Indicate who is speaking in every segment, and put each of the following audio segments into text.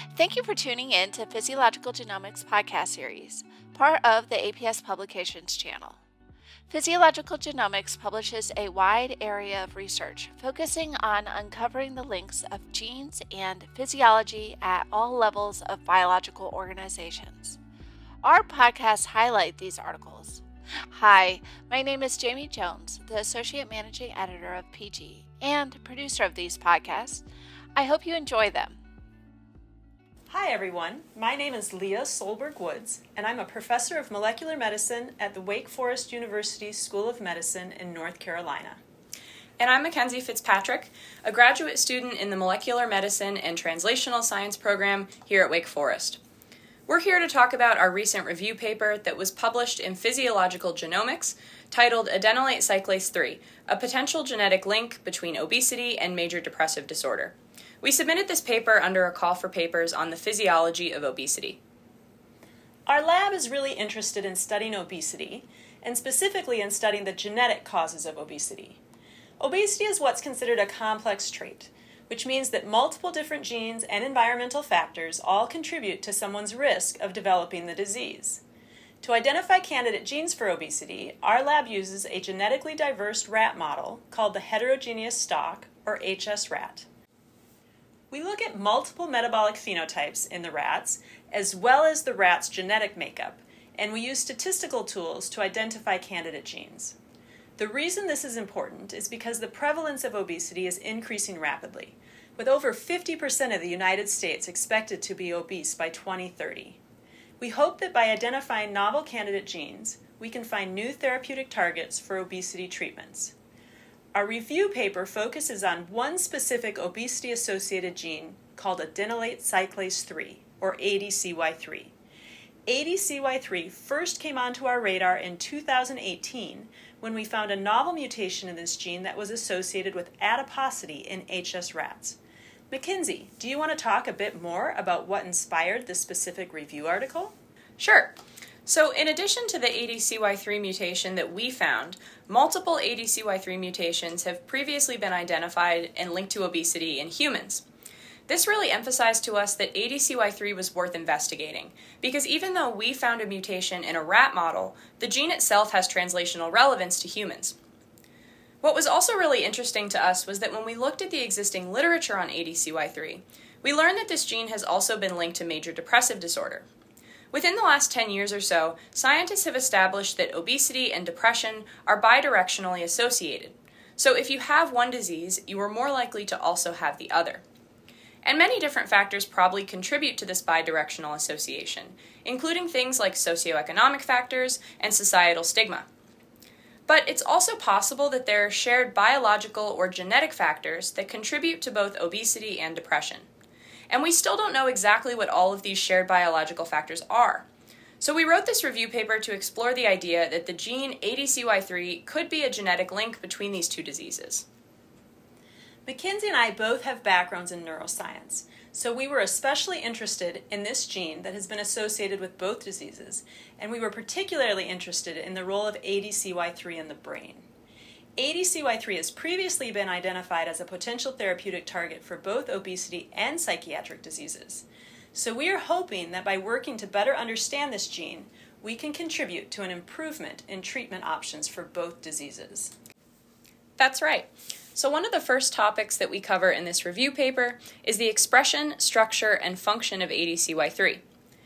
Speaker 1: Thank you for tuning in to Physiological Genomics podcast series, part of the APS Publications channel. Physiological Genomics publishes a wide area of research focusing on uncovering the links of genes and physiology at all levels of biological organizations. Our podcasts highlight these articles. Hi, my name is Jamie Jones, the Associate Managing Editor of PG and producer of these podcasts. I hope you enjoy them.
Speaker 2: Hi everyone, my name is Leah Solberg Woods, and I'm a professor of molecular medicine at the Wake Forest University School of Medicine in North Carolina.
Speaker 3: And I'm Mackenzie Fitzpatrick, a graduate student in the Molecular Medicine and Translational Science program here at Wake Forest. We're here to talk about our recent review paper that was published in Physiological Genomics titled Adenylate Cyclase 3, a potential genetic link between obesity and major depressive disorder. We submitted this paper under a call for papers on the physiology of obesity.
Speaker 2: Our lab is really interested in studying obesity, and specifically in studying the genetic causes of obesity. Obesity is what's considered a complex trait, which means that multiple different genes and environmental factors all contribute to someone's risk of developing the disease. To identify candidate genes for obesity, our lab uses a genetically diverse rat model called the heterogeneous stock, or HS-rat. We look at multiple metabolic phenotypes in the rats, as well as the rat's genetic makeup, and we use statistical tools to identify candidate genes. The reason this is important is because the prevalence of obesity is increasing rapidly, with over 50% of the United States expected to be obese by 2030. We hope that by identifying novel candidate genes, we can find new therapeutic targets for obesity treatments. Our review paper focuses on one specific obesity-associated gene called adenylate cyclase 3, or ADCY3. ADCY3 first came onto our radar in 2018 when we found a novel mutation in this gene that was associated with adiposity in HS rats. Mackenzie, do you want to talk a bit more about what inspired this specific review article?
Speaker 3: Sure. So in addition to the ADCY3 mutation that we found, multiple ADCY3 mutations have previously been identified and linked to obesity in humans. This really emphasized to us that ADCY3 was worth investigating, because even though we found a mutation in a rat model, the gene itself has translational relevance to humans. What was also really interesting to us was that when we looked at the existing literature on ADCY3, we learned that this gene has also been linked to major depressive disorder. Within the last 10 years or so, scientists have established that obesity and depression are bidirectionally associated. So if you have one disease, you are more likely to also have the other. And many different factors probably contribute to this bidirectional association, including things like socioeconomic factors and societal stigma. But it's also possible that there are shared biological or genetic factors that contribute to both obesity and depression. And we still don't know exactly what all of these shared biological factors are. So we wrote this review paper to explore the idea that the gene ADCY3 could be a genetic link between these two diseases.
Speaker 2: Mackenzie and I both have backgrounds in neuroscience, so we were especially interested in this gene that has been associated with both diseases, and we were particularly interested in the role of ADCY3 in the brain. ADCY3 has previously been identified as a potential therapeutic target for both obesity and psychiatric diseases. So we are hoping that by working to better understand this gene, we can contribute to an improvement in treatment options for both diseases.
Speaker 3: That's right. So one of the first topics that we cover in this review paper is the expression, structure, and function of ADCY3.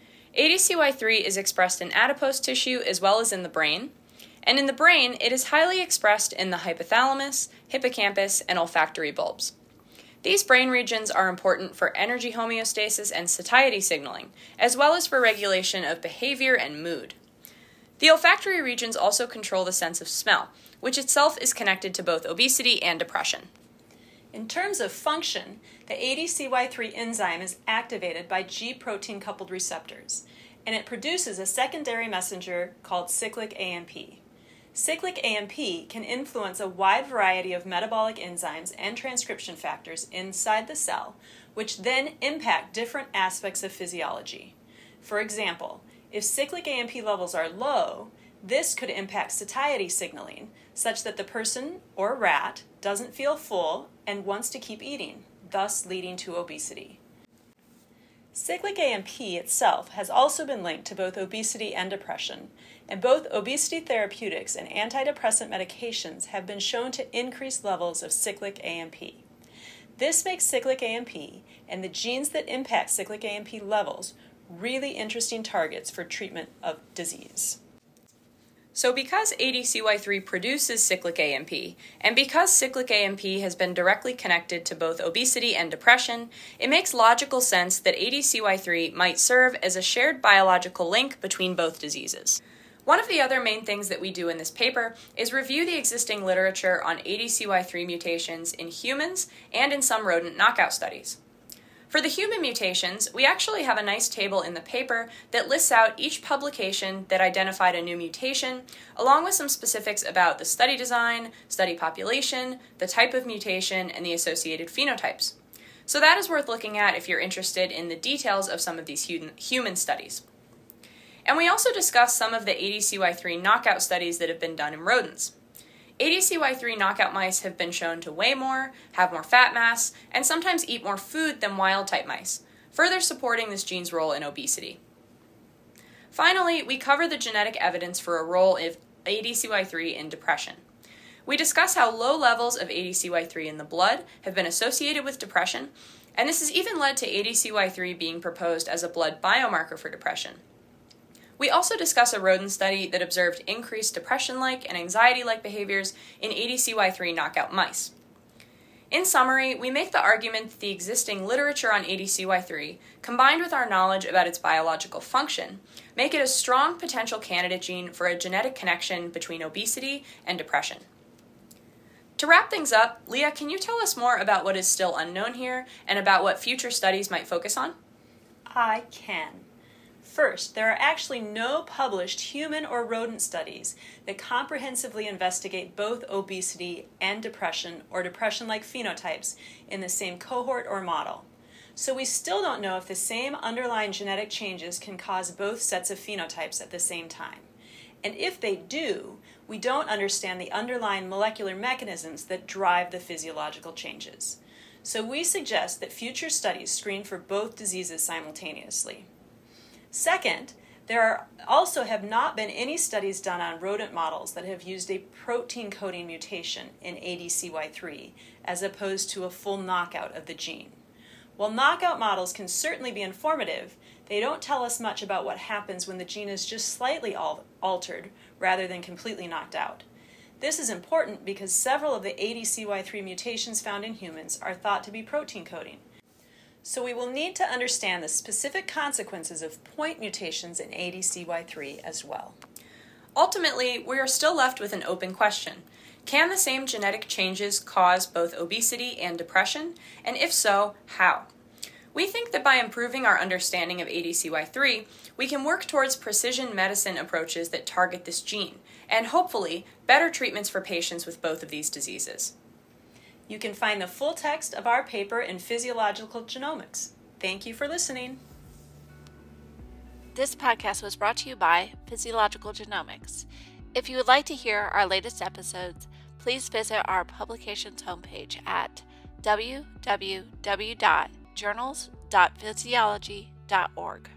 Speaker 3: ADCY3 is expressed in adipose tissue as well as in the brain. And in the brain, it is highly expressed in the hypothalamus, hippocampus, and olfactory bulbs. These brain regions are important for energy homeostasis and satiety signaling, as well as for regulation of behavior and mood. The olfactory regions also control the sense of smell, which itself is connected to both obesity and depression.
Speaker 2: In terms of function, the ADCY3 enzyme is activated by G protein-coupled receptors, and it produces a secondary messenger called cyclic AMP. Cyclic AMP can influence a wide variety of metabolic enzymes and transcription factors inside the cell, which then impact different aspects of physiology. For example, if cyclic AMP levels are low, this could impact satiety signaling, such that the person or rat doesn't feel full and wants to keep eating, thus leading to obesity. Cyclic AMP itself has also been linked to both obesity and depression, and both obesity therapeutics and antidepressant medications have been shown to increase levels of cyclic AMP. This makes cyclic AMP and the genes that impact cyclic AMP levels really interesting targets for treatment of disease.
Speaker 3: So because ADCY3 produces cyclic AMP, and because cyclic AMP has been directly connected to both obesity and depression, it makes logical sense that ADCY3 might serve as a shared biological link between both diseases. One of the other main things that we do in this paper is review the existing literature on ADCY3 mutations in humans and in some rodent knockout studies. For the human mutations, we actually have a nice table in the paper that lists out each publication that identified a new mutation, along with some specifics about the study design, study population, the type of mutation, and the associated phenotypes. So that is worth looking at if you're interested in the details of some of these human studies. And we also discuss some of the ADCY3 knockout studies that have been done in rodents. ADCY3 knockout mice have been shown to weigh more, have more fat mass, and sometimes eat more food than wild-type mice, further supporting this gene's role in obesity. Finally, we cover the genetic evidence for a role of ADCY3 in depression. We discuss how low levels of ADCY3 in the blood have been associated with depression, and this has even led to ADCY3 being proposed as a blood biomarker for depression. We also discuss a rodent study that observed increased depression-like and anxiety-like behaviors in ADCY3 knockout mice. In summary, we make the argument that the existing literature on ADCY3, combined with our knowledge about its biological function, make it a strong potential candidate gene for a genetic connection between obesity and depression. To wrap things up, Leah, can you tell us more about what is still unknown here and about what future studies might focus on?
Speaker 2: I can. First, there are actually no published human or rodent studies that comprehensively investigate both obesity and depression or depression-like phenotypes in the same cohort or model. So we still don't know if the same underlying genetic changes can cause both sets of phenotypes at the same time. And if they do, we don't understand the underlying molecular mechanisms that drive the physiological changes. So we suggest that future studies screen for both diseases simultaneously. Second, there also have not been any studies done on rodent models that have used a protein coding mutation in ADCY3 as opposed to a full knockout of the gene. While knockout models can certainly be informative, they don't tell us much about what happens when the gene is just slightly altered rather than completely knocked out. This is important because several of the ADCY3 mutations found in humans are thought to be protein coding. So we will need to understand the specific consequences of point mutations in ADCY3 as well.
Speaker 3: Ultimately, we are still left with an open question. Can the same genetic changes cause both obesity and depression? And if so, how? We think that by improving our understanding of ADCY3, we can work towards precision medicine approaches that target this gene, and hopefully, better treatments for patients with both of these diseases.
Speaker 2: You can find the full text of our paper in Physiological Genomics. Thank you for listening.
Speaker 1: This podcast was brought to you by Physiological Genomics. If you would like to hear our latest episodes, please visit our publications homepage at www.journals.physiology.org.